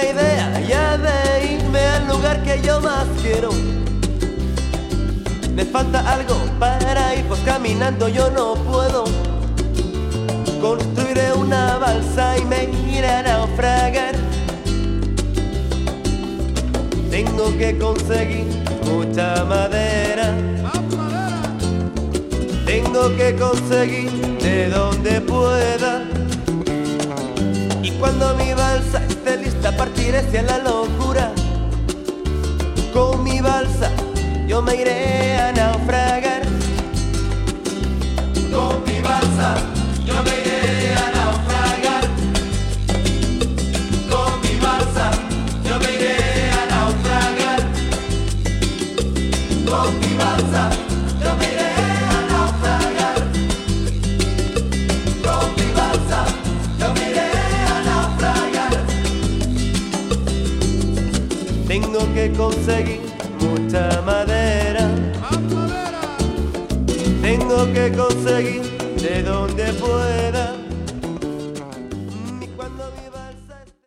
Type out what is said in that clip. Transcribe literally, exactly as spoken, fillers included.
la idea ya de irme al lugar que yo más quiero. Me falta algo para ir, pues caminando yo no puedo. Construiré una balsa y me iré a naufragar. Tengo que conseguir mucha madera. Tengo que conseguir de donde pueda. Y cuando mi balsa esté lista partiré hacia la locura. Con mi balsa yo me iré a naufragar. Con mi balsa yo me iré a naufragar. Con mi balsa yo me iré a naufragar. Con mi balsa yo me iré a naufragar. Con mi balsa yo me iré a naufragar. Tengo que conseguir